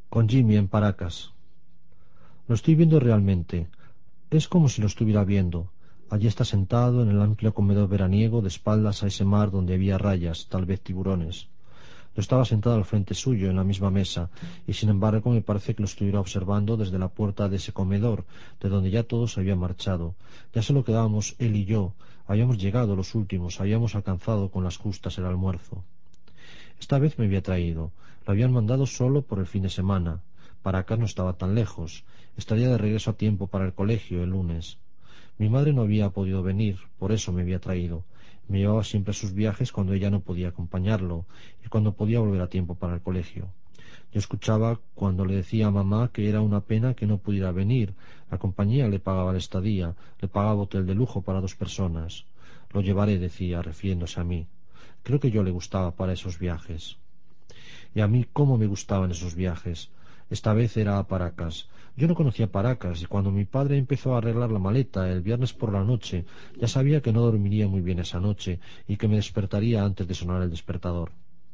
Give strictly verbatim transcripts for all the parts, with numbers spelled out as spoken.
con Jimmy en Paracas. Lo estoy viendo realmente. Es como si lo estuviera viendo. Allí está sentado en el amplio comedor veraniego, de espaldas a ese mar donde había rayas, tal vez tiburones. Yo estaba sentado al frente suyo, en la misma mesa, y sin embargo me parece que lo estuviera observando desde la puerta de ese comedor, de donde ya todos habían marchado. Ya solo quedábamos él y yo. Habíamos llegado los últimos, habíamos alcanzado con las justas el almuerzo. Esta vez me había traído. Lo habían mandado solo por el fin de semana. Paracas no estaba tan lejos. Estaría de regreso a tiempo para el colegio el lunes. Mi madre no había podido venir, por eso me había traído. Me llevaba siempre a sus viajes cuando ella no podía acompañarlo y cuando podía volver a tiempo para el colegio. Yo escuchaba cuando le decía a mamá que era una pena que no pudiera venir. La compañía le pagaba la estadía, le pagaba hotel de lujo para dos personas. Lo llevaré, decía, refiriéndose a mí. Creo que yo le gustaba para esos viajes. Y a mí cómo me gustaban esos viajes. Esta vez era a Paracas. Yo no conocía Paracas y cuando mi padre empezó a arreglar la maleta el viernes por la noche, ya sabía que no dormiría muy bien esa noche y que me despertaría antes de sonar el despertador.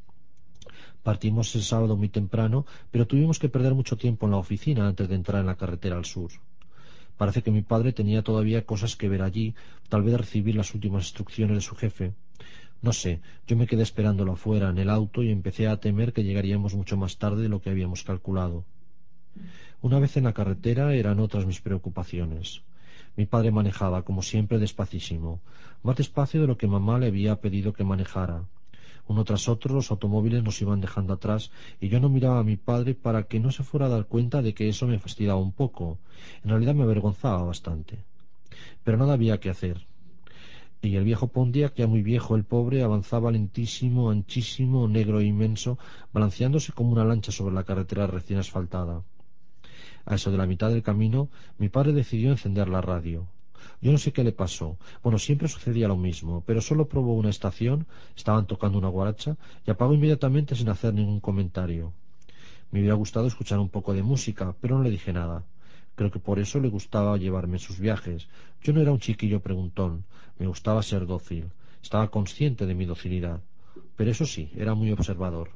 Partimos el sábado muy temprano, pero tuvimos que perder mucho tiempo en la oficina antes de entrar en la carretera al sur. Parece que mi padre tenía todavía cosas que ver allí, tal vez recibir las últimas instrucciones de su jefe. No sé, yo me quedé esperándolo afuera en el auto y empecé a temer que llegaríamos mucho más tarde de lo que habíamos calculado. Una vez en la carretera eran otras mis preocupaciones. Mi padre manejaba, como siempre, despacísimo, más despacio de lo que mamá le había pedido que manejara. Uno tras otro los automóviles nos iban dejando atrás y yo no miraba a mi padre para que no se fuera a dar cuenta de que eso me fastidiaba un poco. En realidad me avergonzaba bastante. Pero nada había que hacer. Y el viejo Pontiac, ya muy viejo el pobre, avanzaba lentísimo, anchísimo, negro e inmenso, balanceándose como una lancha sobre la carretera recién asfaltada. A eso de la mitad del camino, mi padre decidió encender la radio. Yo no sé qué le pasó. Bueno, siempre sucedía lo mismo, pero solo probó una estación, estaban tocando una guaracha, y apagó inmediatamente sin hacer ningún comentario. Me hubiera gustado escuchar un poco de música, pero no le dije nada. Creo que por eso le gustaba llevarme en sus viajes. Yo no era un chiquillo preguntón, me gustaba ser dócil. Estaba consciente de mi docilidad. Pero eso sí, era muy observador.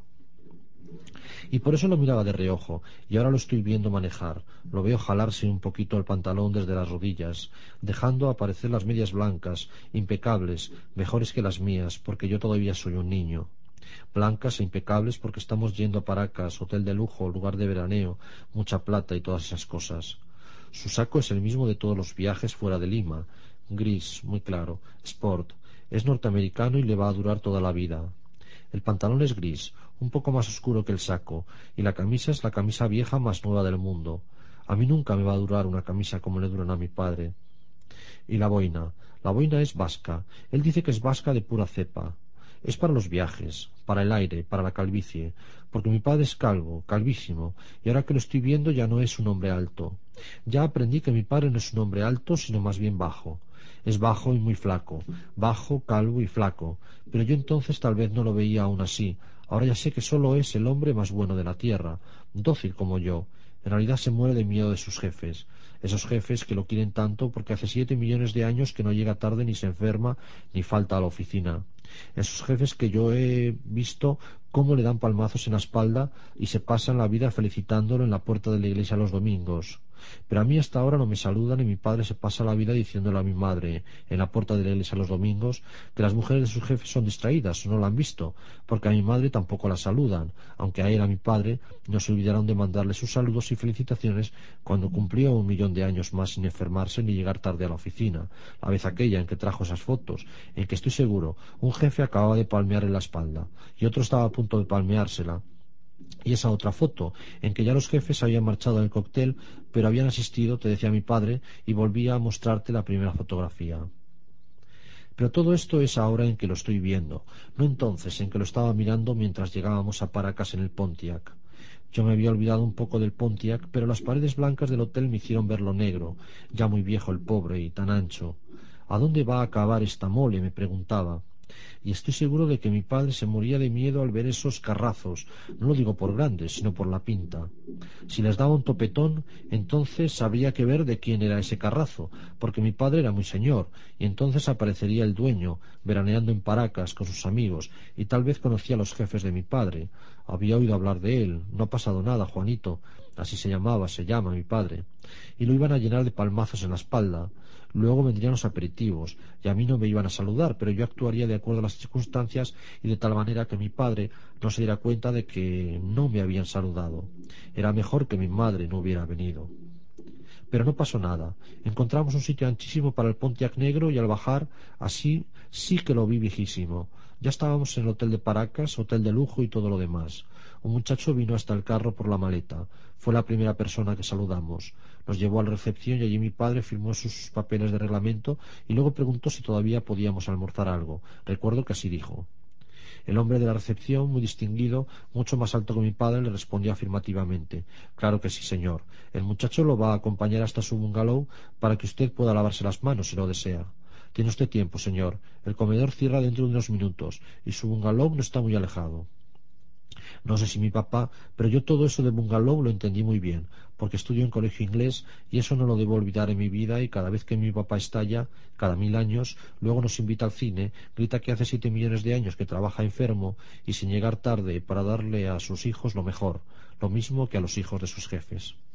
Y por eso lo miraba de reojo, y ahora lo estoy viendo manejar. Lo veo jalarse un poquito el pantalón desde las rodillas, dejando aparecer las medias blancas, impecables, mejores que las mías, porque yo todavía soy un niño. Blancas e impecables porque estamos yendo a Paracas, hotel de lujo, lugar de veraneo, mucha plata y todas esas cosas. Su saco es el mismo de todos los viajes fuera de Lima, gris, muy claro, sport. Es norteamericano y le va a durar toda la vida. El pantalón es gris, un poco más oscuro que el saco, y la camisa es la camisa vieja más nueva del mundo. A mí nunca me va a durar una camisa como le duran a mi padre. Y la boina. La boina es vasca. Él dice que es vasca de pura cepa. Es para los viajes, para el aire, para la calvicie, porque mi padre es calvo, calvísimo, y ahora que lo estoy viendo ya no es un hombre alto. Ya aprendí que mi padre no es un hombre alto, sino más bien bajo. Es bajo y muy flaco, bajo, calvo y flaco, pero yo entonces tal vez no lo veía aún así. Ahora ya sé que solo es el hombre más bueno de la tierra, dócil como yo. En realidad se muere de miedo de sus jefes, esos jefes que lo quieren tanto porque hace siete millones de años que no llega tarde ni se enferma ni falta a la oficina. Esos jefes que yo he visto cómo le dan palmazos en la espalda y se pasan la vida felicitándolo en la puerta de la iglesia los domingos. Pero a mí hasta ahora no me saludan y mi padre se pasa la vida diciéndole a mi madre en la puerta de la iglesia los domingos que las mujeres de sus jefes son distraídas o no la han visto, porque a mi madre tampoco la saludan, aunque a él, a mi padre, no se olvidaron de mandarle sus saludos y felicitaciones cuando cumplió un millón de años más sin enfermarse ni llegar tarde a la oficina, la vez aquella en que trajo esas fotos, en que estoy seguro, un jefe acababa de palmearle la espalda y otro estaba a punto de palmeársela. Y esa otra foto, en que ya los jefes habían marchado del cóctel, pero habían asistido, te decía mi padre, y volvía a mostrarte la primera fotografía. Pero todo esto es ahora en que lo estoy viendo, no entonces en que lo estaba mirando mientras llegábamos a Paracas en el Pontiac. Yo me había olvidado un poco del Pontiac, pero las paredes blancas del hotel me hicieron verlo negro, ya muy viejo el pobre y tan ancho. ¿A dónde va a acabar esta mole?, me preguntaba. y estoy seguro de que mi padre se moría de miedo al ver esos carrazos, no lo digo por grandes, sino por la pinta. Si les daba un topetón, entonces habría que ver de quién era ese carrazo, porque mi padre era muy señor, y entonces aparecería el dueño, veraneando en Paracas con sus amigos, y tal vez conocía a los jefes de mi padre. Había oído hablar de él. No ha pasado nada, Juanito. Así se llamaba, se llama mi padre. Y lo iban a llenar de palmazos en la espalda. Luego vendrían los aperitivos, y a mí no me iban a saludar, pero yo actuaría de acuerdo a las circunstancias y de tal manera que mi padre no se diera cuenta de que no me habían saludado. Era mejor que mi madre no hubiera venido. Pero no pasó nada. Encontramos un sitio anchísimo para el Pontiac negro y al bajar, así sí que lo vi viejísimo. Ya estábamos en el hotel de Paracas, hotel de lujo y todo lo demás. Un muchacho vino hasta el carro por la maleta. Fue la primera persona que saludamos. Nos llevó a la recepción y allí mi padre firmó sus papeles de reglamento y luego preguntó si todavía podíamos almorzar algo. Recuerdo que así dijo. El hombre de la recepción, muy distinguido, mucho más alto que mi padre, le respondió afirmativamente. Claro que sí, señor. El muchacho lo va a acompañar hasta su bungalow para que usted pueda lavarse las manos si lo desea. Tiene usted tiempo, señor. El comedor cierra dentro de unos minutos y su bungalow no está muy alejado. No sé si mi papá, pero yo todo eso de bungalow lo entendí muy bien, porque estudio en colegio inglés y eso no lo debo olvidar en mi vida y cada vez que mi papá estalla, cada mil años, luego nos invita al cine, grita que hace siete millones de años que trabaja enfermo y sin llegar tarde para darle a sus hijos lo mejor, lo mismo que a los hijos de sus jefes.